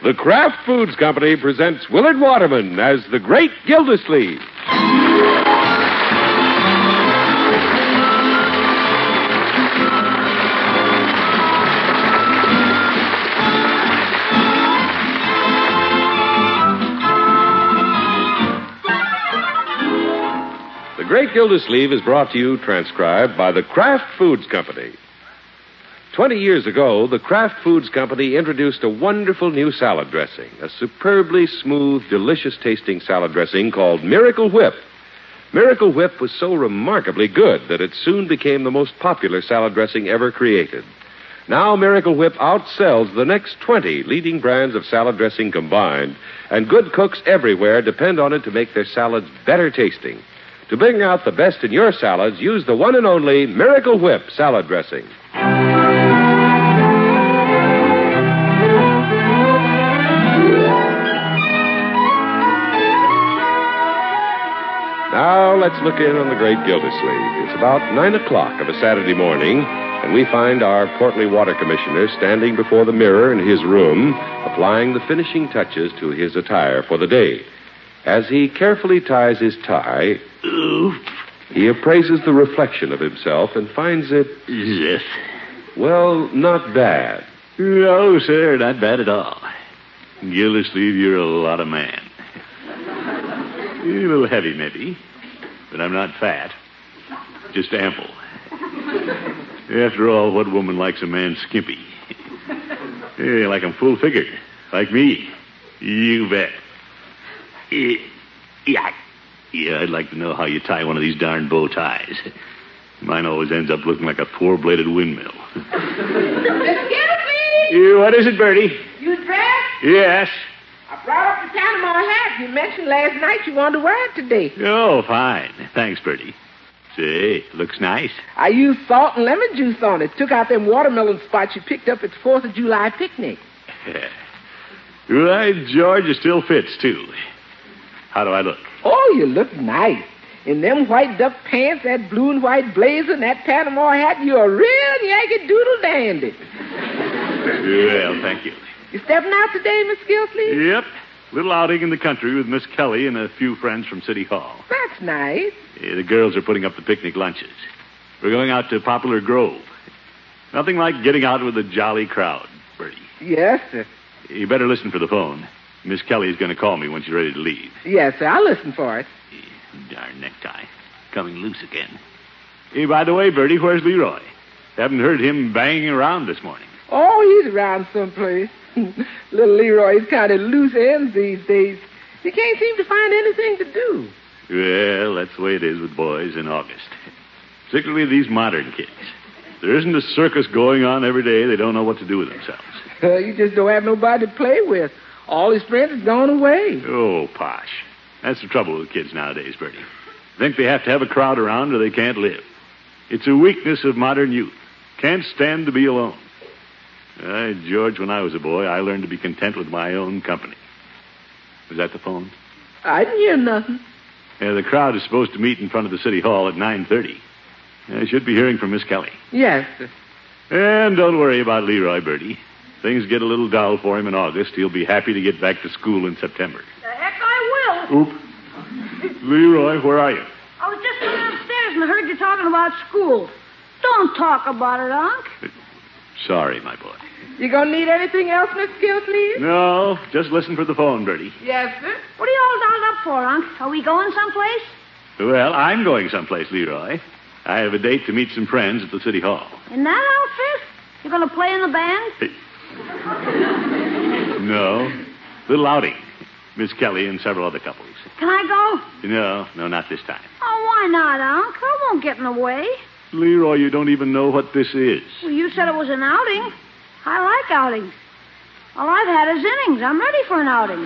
The Kraft Foods Company presents Willard Waterman as the Great Gildersleeve. The Great Gildersleeve is brought to you, transcribed by the Kraft Foods Company. 20 years ago, the Kraft Foods Company introduced a wonderful new salad dressing, a superbly smooth, delicious-tasting salad dressing called Miracle Whip. Miracle Whip was so remarkably good that it soon became the most popular salad dressing ever created. Now Miracle Whip outsells the next 20 leading brands of salad dressing combined, and good cooks everywhere depend on it to make their salads better tasting. To bring out the best in your salads, use the one and only Miracle Whip salad dressing. Now, let's look in on the Great Gildersleeve. It's about 9 o'clock of a Saturday morning, and we find our portly water commissioner standing before the mirror in his room, applying the finishing touches to his attire for the day. As he carefully ties his tie, he appraises the reflection of himself and finds it... Yes. Well, not bad. No, sir, not bad at all. Gildersleeve, you're a lot of man. You're a little heavy, maybe, but I'm not fat. Just ample. After all, what woman likes a man skimpy? Hey, like him full-figured, like me. You bet. Yeah, I'd like to know how you tie one of these darn bow ties. Mine always ends up looking like a four-bladed windmill. Gildersleeve! What is it, Bertie? You dressed? Yes. I brought up the Panama hat. You mentioned last night you wanted to wear it today. Oh, fine. Thanks, Bertie. Say, looks nice. I used salt and lemon juice on it. Took out them watermelon spots you picked up at the 4th of July picnic. Right, George, it still fits, too. How do I look? Oh, you look nice. In them white duck pants, that blue and white blazer, and that Panama hat, you're a real Yankee Doodle dandy. Well, thank you. You stepping out today, Miss Gildersleeve? Yep. Little outing in the country with Miss Kelly and a few friends from City Hall. That's nice. The girls are putting up the picnic lunches. We're going out to Poplar Grove. Nothing like getting out with a jolly crowd, Bertie. Yes, sir. You better listen for the phone. Miss Kelly's going to call me when she's ready to leave. Yes, sir. I'll listen for it. Darn necktie. Coming loose again. Hey, by the way, Bertie, where's Leroy? Haven't heard him banging around this morning. Oh, he's around someplace. Little Leroy's kind of loose ends these days. He can't seem to find anything to do. Well, that's the way it is with boys in August. Particularly these modern kids. There isn't a circus going on every day. They don't know what to do with themselves. You just don't have nobody to play with. All his friends have gone away. Oh, posh. That's the trouble with kids nowadays, Bertie. Think they have to have a crowd around or they can't live. It's a weakness of modern youth. Can't stand to be alone. George, when I was a boy, I learned to be content with my own company. Was that the phone? I didn't hear nothing. The crowd is supposed to meet in front of the City Hall at 9:30. I should be hearing from Miss Kelly. Yes, sir. And don't worry about Leroy, Bertie. Things get a little dull for him in August. He'll be happy to get back to school in September. The heck I will. Oop. Leroy, where are you? I was just going upstairs and heard you talking about school. Don't talk about it, Unc. Sorry, my boy. You gonna need anything else, Miss Gildersleeve? No, just listen for the phone, Bertie. Yes, sir. What are you all dolled up for, Unc? Are we going someplace? Well, I'm going someplace, Leroy. I have a date to meet some friends at the City Hall. In that outfit? You going to play in the band? No. Little outing. Miss Kelly and several other couples. Can I go? No, not this time. Oh, why not, Unc? I won't get in the way. Leroy, you don't even know what this is. Well, you said it was an outing. I like outings. All I've had is innings. I'm ready for an outing.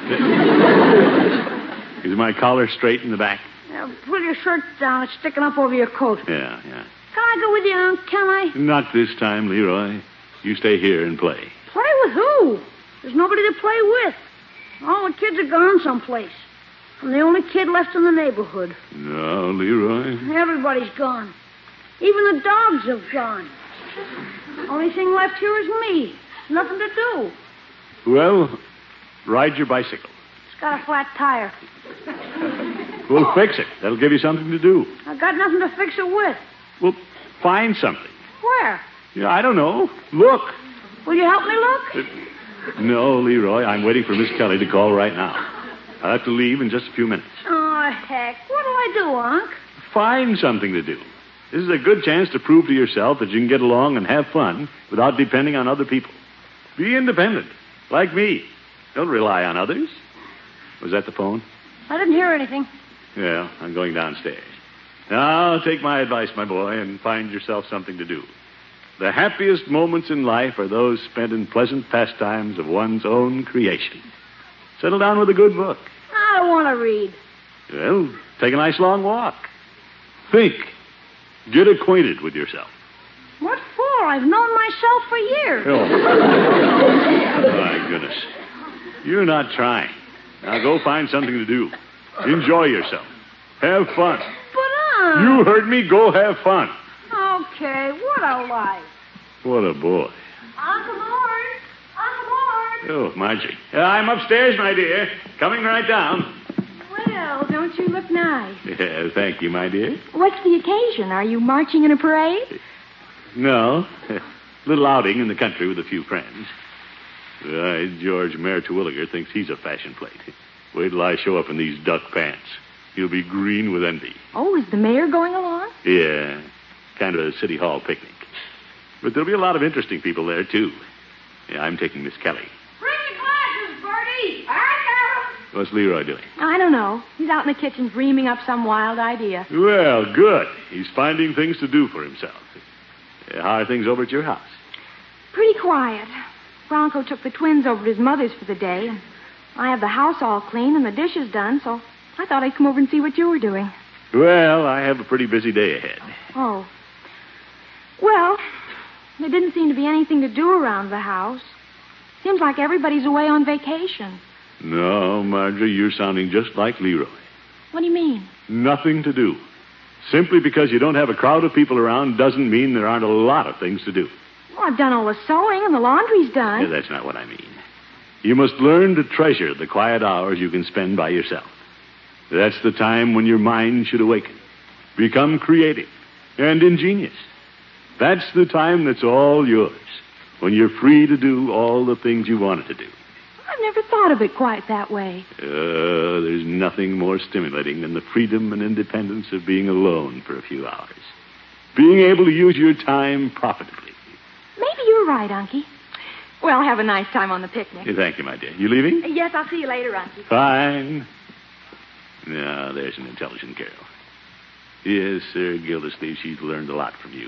Is my collar straight in the back? Pull your shirt down. It's sticking up over your coat. Yeah. Can I go with you, Unc? Can I? Not this time, Leroy. You stay here and play. Play with who? There's nobody to play with. All the kids are gone someplace. I'm the only kid left in the neighborhood. No, Leroy. Everybody's gone. Even the dogs have gone. Only thing left here is me. Nothing to do. Well, Ride your bicycle. It's got a flat tire. We'll fix it. That'll give you something to do. I got nothing to fix it with. Well, find something. Where? Yeah, I don't know. Look. Will you help me look? No, Leroy. I'm waiting for Miss Kelly to call right now. I'll have to leave in just a few minutes. Oh, heck. What'll I do, Unc? Find something to do. This is a good chance to prove to yourself that you can get along and have fun without depending on other people. Be independent, like me. Don't rely on others. Was that the phone? I didn't hear anything. Yeah, I'm going downstairs. Now, take my advice, my boy, and find yourself something to do. The happiest moments in life are those spent in pleasant pastimes of one's own creation. Settle down with a good book. I don't want to read. Well, take a nice long walk. Think. Get acquainted with yourself. What for? I've known myself for years. Oh. My goodness. You're not trying. Now go find something to do. Enjoy yourself. Have fun. But, You heard me. Go have fun. Okay, what a life. What a boy. Uncle Mort! Uncle Mort! Oh, Marjorie. I'm upstairs, my dear. Coming right down. Well, don't you look nice? Yeah, thank you, my dear. What's the occasion? Are you marching in a parade? No. A little outing in the country with a few friends. George Mayor Terwilliger thinks he's a fashion plate. Wait till I show up in these duck pants. He'll be green with envy. Oh, is the mayor going along? Yeah, kind of a city hall picnic. But there'll be a lot of interesting people there, too. Yeah, I'm taking Miss Kelly. Bring the glasses, Bertie. I got 'em. What's Leroy doing? I don't know. He's out in the kitchen dreaming up some wild idea. Well, good. He's finding things to do for himself. How are things over at your house? Pretty quiet. Bronco took the twins over to his mother's for the day, and I have the house all clean and the dishes done, so I thought I'd come over and see what you were doing. Well, I have a pretty busy day ahead. Oh. Well, there didn't seem to be anything to do around the house. Seems like everybody's away on vacation. No, Marjorie, you're sounding just like Leroy. What do you mean? Nothing to do. Simply because you don't have a crowd of people around doesn't mean there aren't a lot of things to do. Well, I've done all the sewing and the laundry's done. Yeah, that's not what I mean. You must learn to treasure the quiet hours you can spend by yourself. That's the time when your mind should awaken, become creative and ingenious. That's the time that's all yours, when you're free to do all the things you wanted to do. I've never thought of it quite that way. There's nothing more stimulating than the freedom and independence of being alone for a few hours. Being able to use your time profitably. Maybe you're right, Unky. Well, have a nice time on the picnic. Thank you, my dear. You leaving? Yes, I'll see you later, Unky. Fine. Now, there's an intelligent girl. Yes, sir, Gildersleeve, she's learned a lot from you.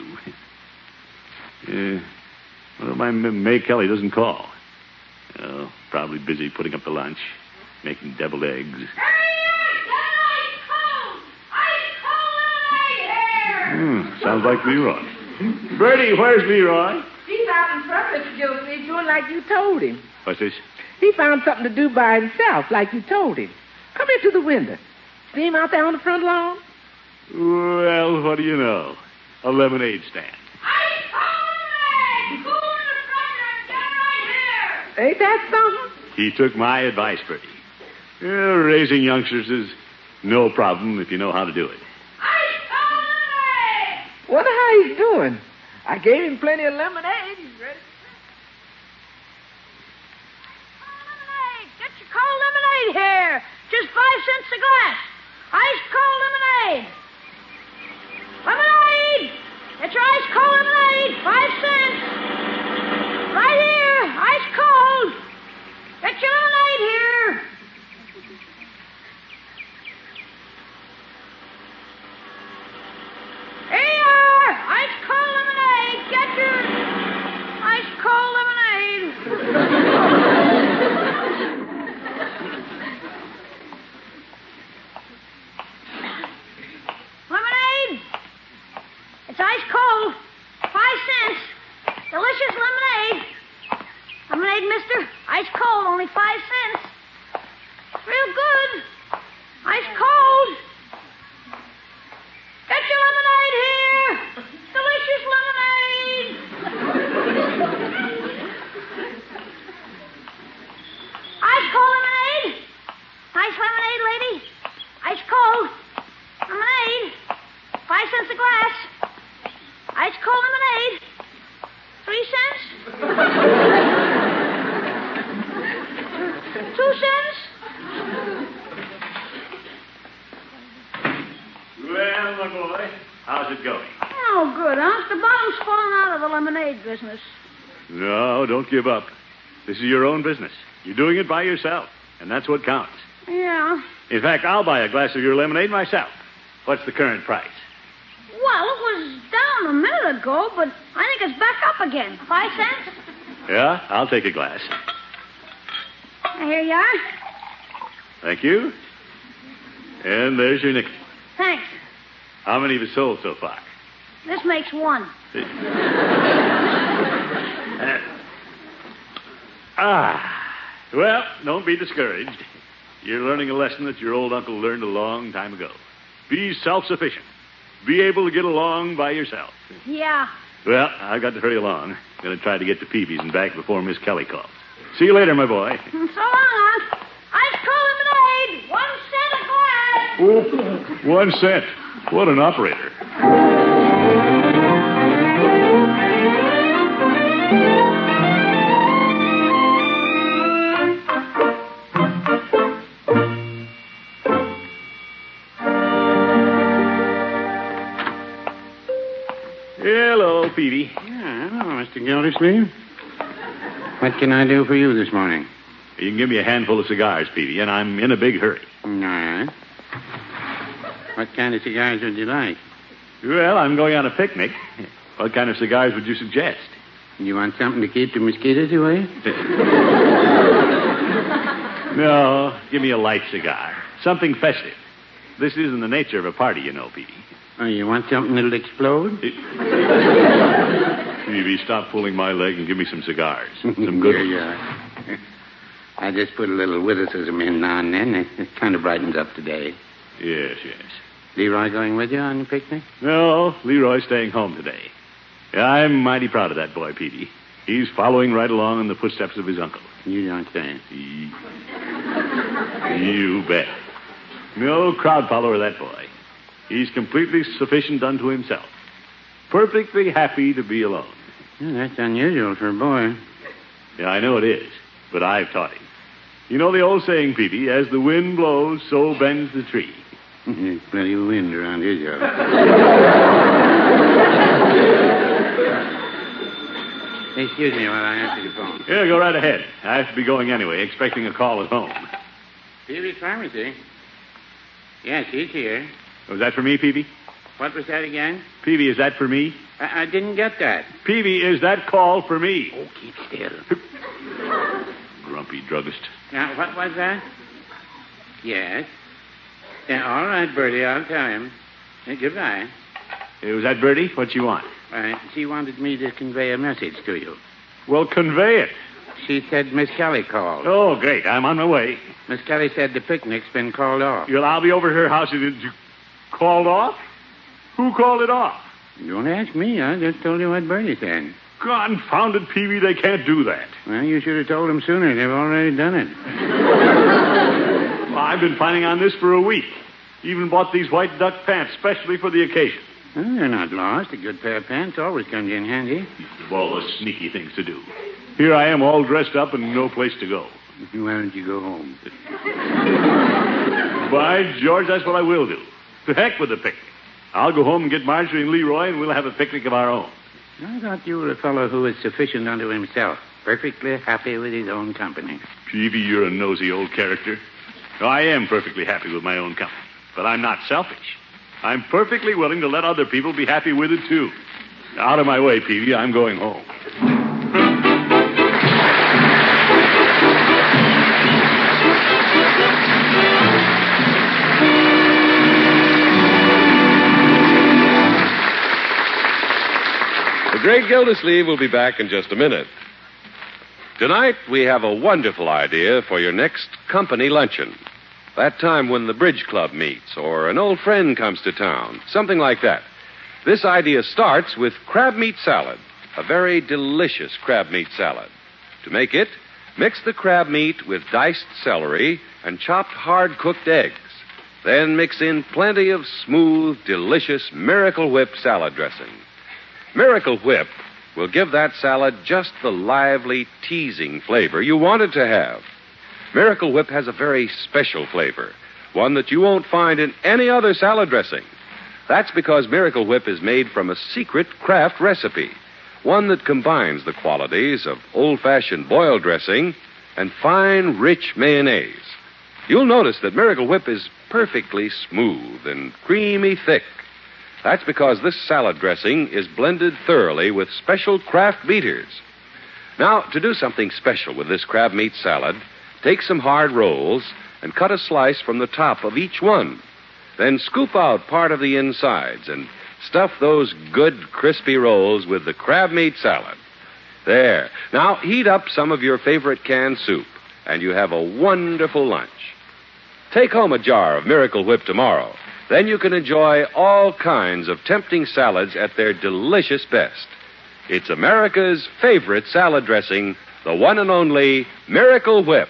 Well, my May Kelly doesn't call. Oh, probably busy putting up the lunch, making deviled eggs. Hurry up! Get ice cold! Ice cold lemonade here! Sounds like Leroy. Bertie, where's Leroy? He's out in front, Mr. Gildersleeve, doing like you told him. What's this? He found something to do by himself, like you told him. Come into the window. See him out there on the front lawn? Well, what do you know? A lemonade stand. Ice cold lemonade! Cool in the front and get right here! Ain't that something? He took my advice, Bertie. Raising youngsters is no problem if you know how to do it. Ice cold lemonade! Wonder how he's doing. I gave him plenty of lemonade. He's ready. Lemonade! Get your cold lemonade here! Just 5 cents a glass. Ice cold lemonade! Lemonade! Get your ice cold lemonade! 5 cents! Right here! Ice cold! Get your lemonade here! Here you are! Ice cold lemonade! Get your ice cold lemonade! Lemonade! It's ice cold. 5 cents. Delicious lemonade. Lemonade, mister. Ice cold, only 5 cents. Real good. Ice cold. Get your lemonade here. Delicious lemonade. Ice cold 2 cents? Well, my boy, how's it going? Oh, good, Unc. The bottom's falling out of the lemonade business. No, don't give up. This is your own business. You're doing it by yourself, and that's what counts. Yeah. In fact, I'll buy a glass of your lemonade myself. What's the current price? Well, it was down a minute ago, but I think it's back up again. 5 cents? Yeah, I'll take a glass. Here you are. Thank you. And there's your nickel. Thanks. How many have you sold so far? This makes 1. Well, don't be discouraged. You're learning a lesson that your old uncle learned a long time ago. Be self-sufficient. Be able to get along by yourself. Yeah. Well, I've got to hurry along. I'm going to try to get to Peavy's and back before Miss Kelly calls. See you later, my boy. So long, Unc. Ice cold lemonade. 1 cent a glass. Oh, 1 cent. What an operator. Hello, Peavy. Yeah, hello, Mr. Gildersleeve. What can I do for you this morning? You can give me a handful of cigars, Peavy, and I'm in a big hurry. All right. What kind of cigars would you like? Well, I'm going on a picnic. What kind of cigars would you suggest? You want something to keep the mosquitoes away? No, give me a light cigar. Something festive. This isn't the nature of a party, you know, Peavy. Oh, you want something that'll explode? Peavy, stop pulling my leg and give me some cigars. Some good ones. Yeah. I just put a little witticism in now and then. It kind of brightens up today. Yes. Leroy going with you on the picnic? No, Leroy's staying home today. Yeah, I'm mighty proud of that boy, Peavy. He's following right along in the footsteps of his uncle. You don't say. You bet. No crowd follower, that boy. He's completely sufficient unto himself. Perfectly happy to be alone. Yeah, that's unusual for a boy. Yeah, I know it is, but I've taught him. You know the old saying, Peavy, as the wind blows, so bends the tree. There's plenty of wind around here, Joe. Excuse me while I answer the phone. Yeah, go right ahead. I have to be going anyway, expecting a call at home. Peavy's Pharmacy. Yes, he's here. Was that for me, Peavy? What was that again? Peavy, is that for me? I didn't get that. Peavy, is that call for me? Oh, keep still. Grumpy druggist. Now, what was that? Yes. Yeah, all right, Bertie, I'll tell him. Goodbye. Was that Bertie? What you want? She wanted me to convey a message to you. Well, convey it. She said Miss Kelly called. Oh, great. I'm on my way. Miss Kelly said the picnic's been called off. I'll be over to her house. Called off? Who called it off? Don't ask me. I just told you what Bertie said. Confounded Peavy, they can't do that. Well, you should have told them sooner. They've already done it. Well, I've been planning on this for a week. Even bought these white duck pants specially for the occasion. Well, they're not lost. A good pair of pants always comes in handy. Of all the sneaky things to do. Here I am all dressed up and no place to go. Why don't you go home? By George, that's what I will do. To heck with the picnic. I'll go home and get Marjorie and Leroy, and we'll have a picnic of our own. I thought you were a fellow who was sufficient unto himself, perfectly happy with his own company. Peavy, you're a nosy old character. I am perfectly happy with my own company, but I'm not selfish. I'm perfectly willing to let other people be happy with it, too. Out of my way, Peavy. I'm going home. The great Gildersleeve will be back in just a minute. Tonight, we have a wonderful idea for your next company luncheon. That time when the bridge club meets or an old friend comes to town, something like that. This idea starts with crab meat salad, a very delicious crab meat salad. To make it, mix the crab meat with diced celery and chopped hard-cooked eggs. Then mix in plenty of smooth, delicious Miracle Whip salad dressing. Miracle Whip will give that salad just the lively, teasing flavor you want it to have. Miracle Whip has a very special flavor, one that you won't find in any other salad dressing. That's because Miracle Whip is made from a secret Kraft recipe, one that combines the qualities of old-fashioned boiled dressing and fine, rich mayonnaise. You'll notice that Miracle Whip is perfectly smooth and creamy thick. That's because this salad dressing is blended thoroughly with special Kraft beaters. Now, to do something special with this crab meat salad, take some hard rolls and cut a slice from the top of each one. Then scoop out part of the insides and stuff those good, crispy rolls with the crab meat salad. There. Now, heat up some of your favorite canned soup, and you have a wonderful lunch. Take home a jar of Miracle Whip tomorrow. Then you can enjoy all kinds of tempting salads at their delicious best. It's America's favorite salad dressing, the one and only Miracle Whip.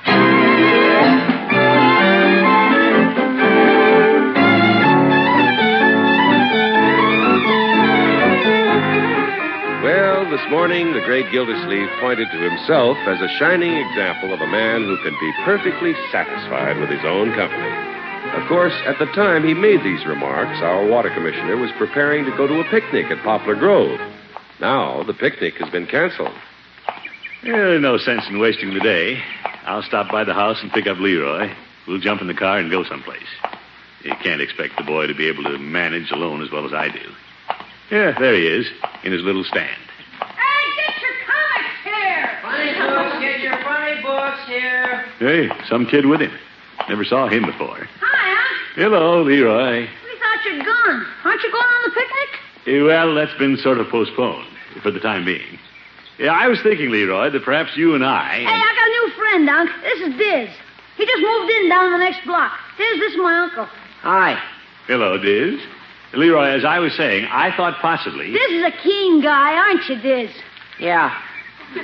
Well, this morning, the great Gildersleeve pointed to himself as a shining example of a man who can be perfectly satisfied with his own company. Of course, at the time he made these remarks, our water commissioner was preparing to go to a picnic at Poplar Grove. Now, the picnic has been canceled. There's no sense in wasting the day. I'll stop by the house and pick up Leroy. We'll jump in the car and go someplace. You can't expect the boy to be able to manage alone as well as I do. Yeah, there he is, in his little stand. Hey, get your comics here! Funny books, get your funny books here. Hey, some kid with him. Never saw him before. Hi, Unc. Hello, Leroy. We thought you'd gone. Aren't you going on the picnic? Well, that's been sort of postponed for the time being. Yeah, I was thinking, Leroy, that perhaps you and I... Hey, I got a new friend, Unc. This is Diz. He just moved in down the next block. Diz, this is my uncle. Hi. Hello, Diz. Leroy, as I was saying, I thought possibly... Diz is a keen guy, aren't you, Diz? Yeah. We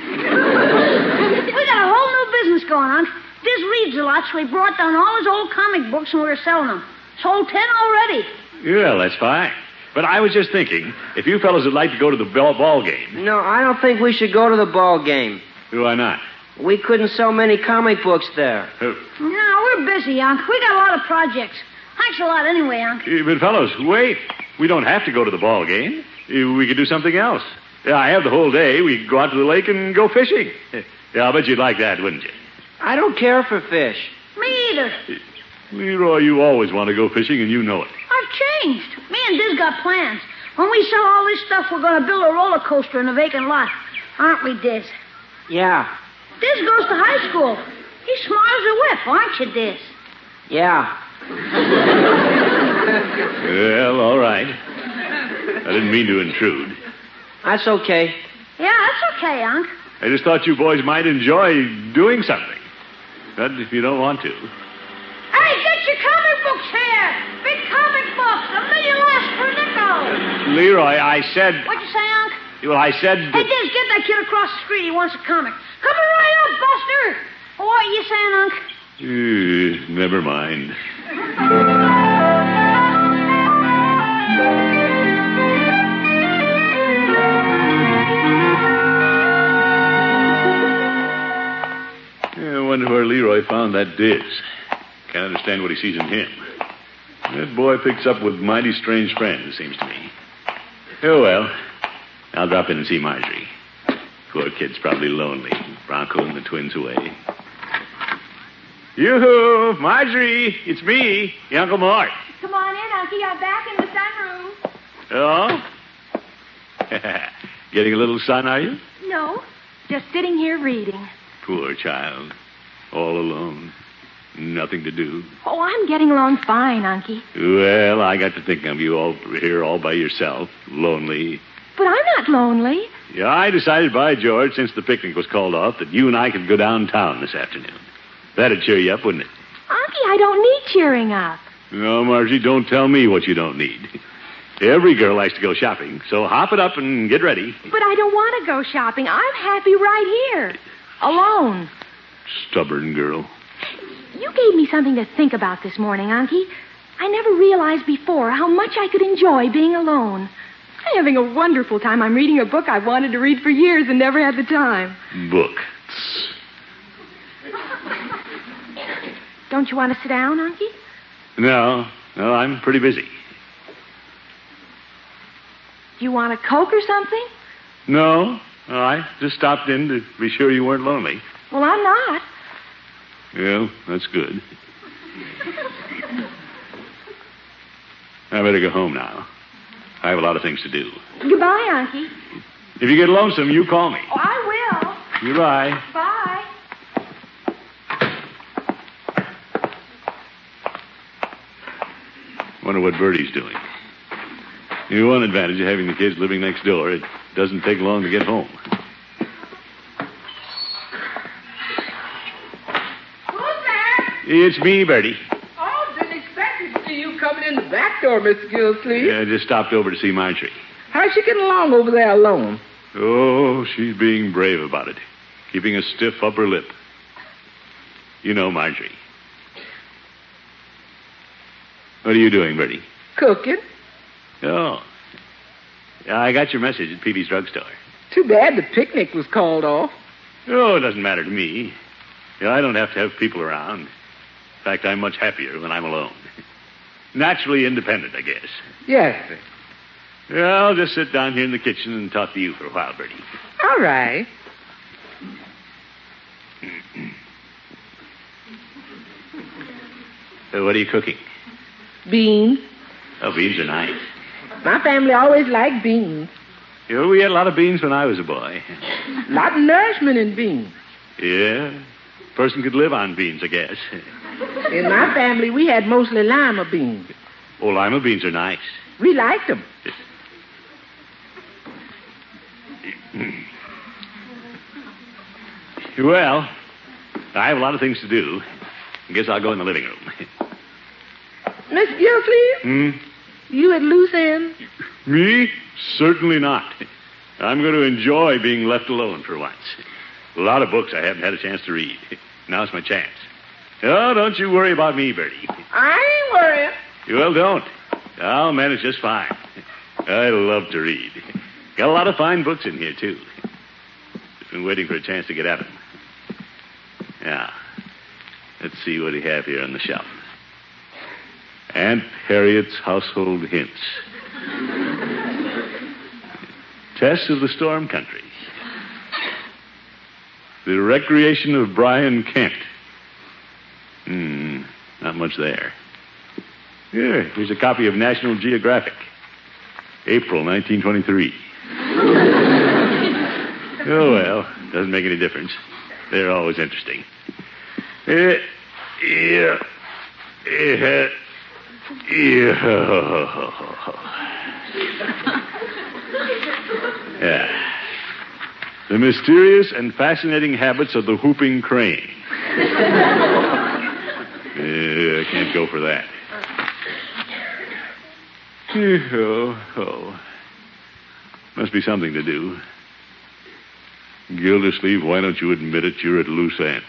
got a whole new business going, Unc. Diz reads a lot, so he brought down all his old comic books and we were selling them. Sold 10 already. Well, that's fine. But I was just thinking, if you fellows would like to go to the ball game... No, I don't think we should go to the ball game. Why not? We couldn't sell many comic books there. No, we're busy, Unc. We got a lot of projects. Thanks a lot anyway, Unc. But, fellows, wait. We don't have to go to the ball game. We could do something else. Yeah, I have the whole day. We could go out to the lake and go fishing. Yeah, I'll bet you'd like that, wouldn't you? I don't care for fish. Me either. Leroy, you always want to go fishing, and you know it. I've changed. Me and Diz got plans. When we sell all this stuff, we're going to build a roller coaster in a vacant lot. Aren't we, Diz? Yeah. Diz goes to high school. He's smart as a whip, aren't you, Diz? Yeah. Well, all right. I didn't mean to intrude. That's okay. Yeah, that's okay, Unc. I just thought you boys might enjoy doing something. But if you don't want to... Hey, get your comic books here! Big comic books! $1 million less per nickel! Leroy, I said... What'd you say, Unc? Well, I said... Hey, Diz, get that kid across the street. He wants a comic. Coming right up, Buster! What are you saying, Unc? Never mind. I wonder where Leroy found that Diz. Can't understand what he sees in him. That boy picks up with mighty strange friends, seems to me. Oh, well. I'll drop in and see Marjorie. Poor kid's probably lonely. Bronco and the twins away. Yoo-hoo! Marjorie! It's me, your Uncle Mort. Come on in, Unky. I'm back in the sunroom. Oh? Getting a little sun, are you? No, just sitting here reading. Poor child. All alone. Nothing to do. Oh, I'm getting along fine, Unky. Well, I got to thinking of you all here all by yourself. Lonely. But I'm not lonely. Yeah, I decided, by George, since the picnic was called off, that you and I could go downtown this afternoon. That'd cheer you up, wouldn't it? Unky, I don't need cheering up. No, Margie, don't tell me what you don't need. Every girl likes to go shopping, so hop it up and get ready. But I don't want to go shopping. I'm happy right here. Alone. Stubborn girl. You gave me something to think about this morning, Unky. I never realized before how much I could enjoy being alone. I'm having a wonderful time. I'm reading a book I've wanted to read for years and never had the time. Book. Don't you want to sit down, Unky? No, I'm pretty busy. Do you want a Coke or something? No, I just stopped in to be sure you weren't lonely. Well, I'm not. Well, that's good. I better go home now. I have a lot of things to do. Goodbye, Unky. If you get lonesome, you call me. Oh, I will. Goodbye. Bye. Wonder what Bertie's doing. The one advantage of having the kids living next door, it doesn't take long to get home. Who's there? It's me, Bertie. Oh, didn't expect to see you coming in the back door, Mr. Gilsleeve. I just stopped over to see Marjorie. How's she getting along over there alone? Oh, she's being brave about it. Keeping a stiff upper lip. You know Marjorie. What are you doing, Bertie? Cooking. Oh. I got your message at Peavy's drugstore. Too bad the picnic was called off. Oh, it doesn't matter to me. I don't have to have people around. In fact, I'm much happier when I'm alone. Naturally independent, I guess. Yes, sir. Yeah, I'll just sit down here in the kitchen and talk to you for a while, Bertie. All right. What are you cooking? Beans. Oh, beans are nice. My family always liked beans. We had a lot of beans when I was a boy. A lot of nourishment in beans. Yeah. Person could live on beans, I guess. In my family, we had mostly lima beans. Oh, lima beans are nice. We liked them. Well, I have a lot of things to do. I guess I'll go in the living room. Miss Gilsleeve? You at loose ends? Me? Certainly not. I'm going to enjoy being left alone for once. A lot of books I haven't had a chance to read. Now's my chance. Oh, don't you worry about me, Bertie. I ain't worrying. Well, don't. I'll manage just fine. I love to read. Got a lot of fine books in here, too. Just been waiting for a chance to get at them. Now, let's see what we have here on the shelf. Aunt Harriet's Household Hints. Tess of the Storm Country. The Recreation of Brian Kent. Not much there. Here, here's a copy of National Geographic. April 1923. Oh, well, doesn't make any difference. They're always interesting. Yeah. The Mysterious and Fascinating Habits of the Whooping Crane. I can't go for that. Must be something to do. Gildersleeve, why don't you admit it? You're at loose ends.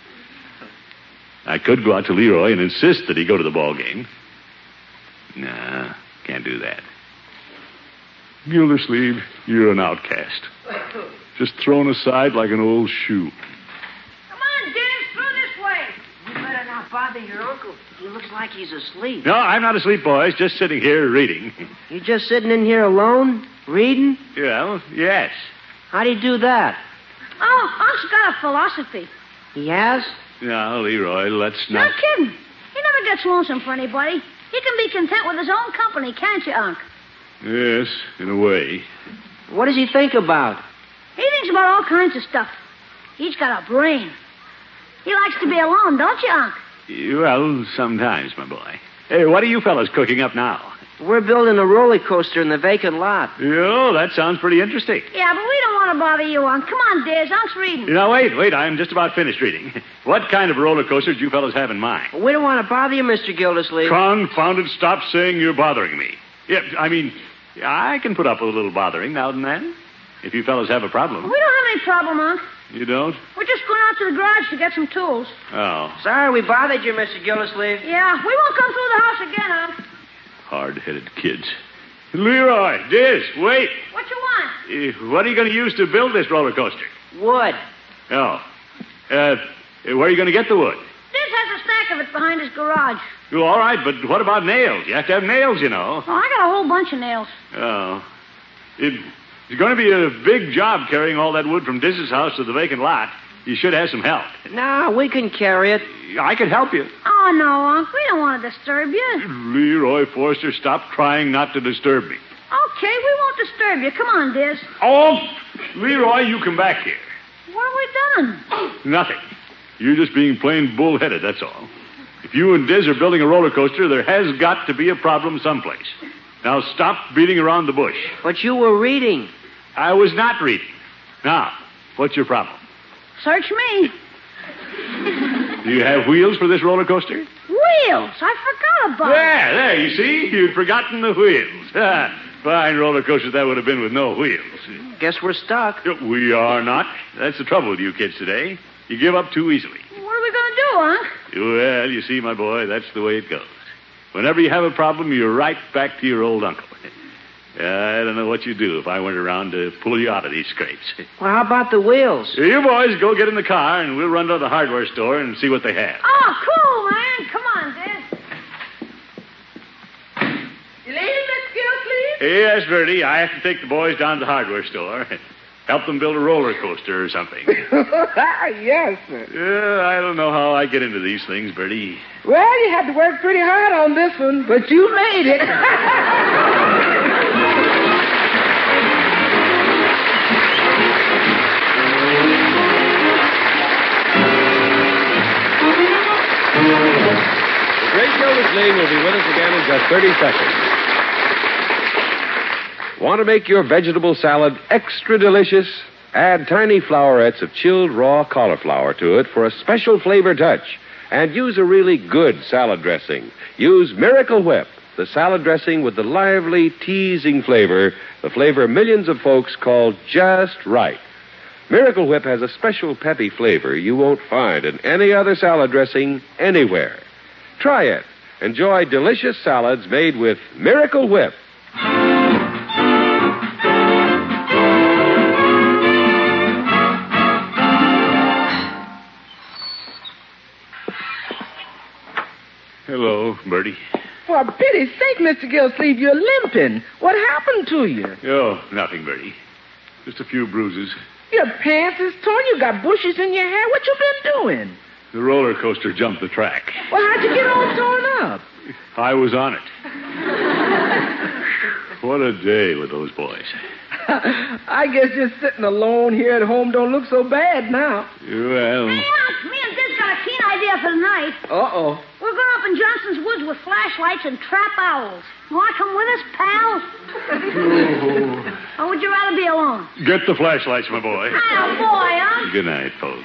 I could go out to Leroy and insist that he go to the ball game. Nah, can't do that. Gildersleeve, you're an outcast. Just thrown aside like an old shoe. Come on, Dennis, through this way. You better not bother your uncle. He looks like he's asleep. No, I'm not asleep, boys. Just sitting here reading. You just sitting in here alone, reading? Well, yes. How'd he do that? Oh, Unc's got a philosophy. He has? Now, Leroy, let's not... No kidding. He never gets lonesome for anybody. He can be content with his own company, can't you, Unc? Yes, in a way. What does he think about? He thinks about all kinds of stuff. He's got a brain. He likes to be alone, don't you, Unc? Well, sometimes, my boy. Hey, what are you fellas cooking up now? We're building a roller coaster in the vacant lot. Oh, that sounds pretty interesting. Yeah, but we don't want to bother you, Unc. Come on, Diz. Unc's reading. Now, wait. I'm just about finished reading. What kind of roller coaster do you fellas have in mind? We don't want to bother you, Mr. Gildersleeve. Confound it, stop saying you're bothering me. Yeah, I mean, I can put up with a little bothering now and then, if you fellas have a problem. We don't have any problem, Unc. You don't? We're just going out to the garage to get some tools. Oh. Sorry we bothered you, Mr. Gildersleeve. Yeah, we won't come through the house again, Unc. Hard-headed kids. Leroy, Diz, wait. What you want? What are you going to use to build this roller coaster? Wood. Oh. Where are you going to get the wood? Diz has a stack of it behind his garage. Oh, all right, but what about nails? You have to have nails, you know. Oh, I got a whole bunch of nails. Oh. It's going to be a big job carrying all that wood from Diz's house to the vacant lot. You should have some help. No, we can carry it. I could help you. Oh, no, Unc. We don't want to disturb you. Leroy Forster, stop trying not to disturb me. Okay, we won't disturb you. Come on, Diz. Oh, Leroy, you come back here. What have we done? Nothing. You're just being plain bullheaded, that's all. If you and Diz are building a roller coaster, there has got to be a problem someplace. Now stop beating around the bush. But you were reading. I was not reading. Now, what's your problem? Search me. Do you have wheels for this roller coaster? Wheels. I forgot about it. There, you see? You'd forgotten the wheels. Fine roller coaster that would have been with no wheels. Guess we're stuck. We are not. That's the trouble with you kids today. You give up too easily. What are we going to do, Unc? Well, you see, my boy, that's the way it goes. Whenever you have a problem, you're right back to your old uncle. I don't know what you'd do if I went around to pull you out of these scrapes. Well, how about the wheels? You boys go get in the car, and we'll run to the hardware store and see what they have. Oh, cool, man. Come on, Diz. You ladies, let's go, please. Yes, Bertie, I have to take the boys down to the hardware store. Help them build a roller coaster or something. Yes, sir. I don't know how I get into these things, Bertie. Well, you had to work pretty hard on this one, but you made it. The Great Gildersleeve will be with us again in just 30 seconds. Want to make your vegetable salad extra delicious? Add tiny flowerets of chilled raw cauliflower to it for a special flavor touch. And use a really good salad dressing. Use Miracle Whip, the salad dressing with the lively, teasing flavor, the flavor millions of folks call just right. Miracle Whip has a special peppy flavor you won't find in any other salad dressing anywhere. Try it. Enjoy delicious salads made with Miracle Whip. Hello, Bertie. For pity's sake, Mr. Gilsleeve, you're limping. What happened to you? Oh, nothing, Bertie. Just a few bruises. Your pants is torn. You got bushes in your hair. What you been doing? The roller coaster jumped the track. Well, how'd you get all torn up? I was on it. What a day with those boys. I guess just sitting alone here at home don't look so bad now. Well, Hey, Unc, me and Diz got a keen idea for the night. Uh-oh. We're going up in Johnson's woods with flashlights and trap owls. You want to come with us, pal? Or would you rather be alone? get the flashlights, my boy. Oh, boy, Unc. Good night, folks.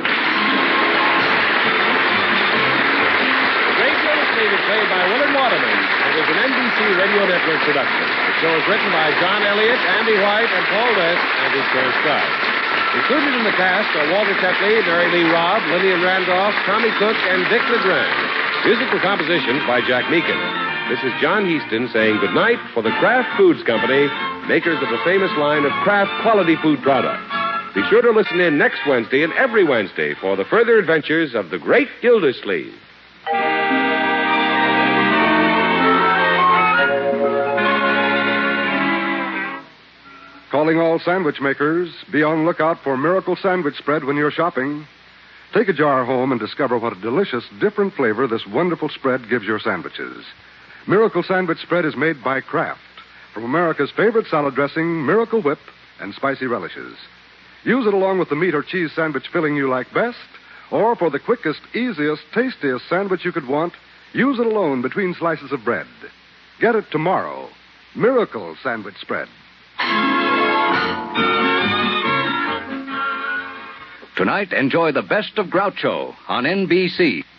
The Great Gildersleeve is played by Willard Waterman and is an NBC Radio Network production. The show is written by John Elliott, Andy White, and Paul West, and is transcribed. Included in the cast are Walter Tetley, Mary Lee Robb, Lillian Randolph, Tommy Cook, and Dick LeGrand. Musical compositions by Jack Meakin. This is John Heaston saying goodnight for the Kraft Foods Company, makers of the famous line of Kraft quality food products. Be sure to listen in next Wednesday and every Wednesday for the further adventures of the Great Gildersleeve. Calling all sandwich makers, be on lookout for Miracle Sandwich Spread when you're shopping. Take a jar home and discover what a delicious, different flavor this wonderful spread gives your sandwiches. Miracle Sandwich Spread is made by Kraft from America's favorite salad dressing, Miracle Whip, and spicy relishes. Use it along with the meat or cheese sandwich filling you like best, or for the quickest, easiest, tastiest sandwich you could want, use it alone between slices of bread. Get it tomorrow. Miracle Sandwich Spread. Tonight, enjoy the best of Groucho on NBC.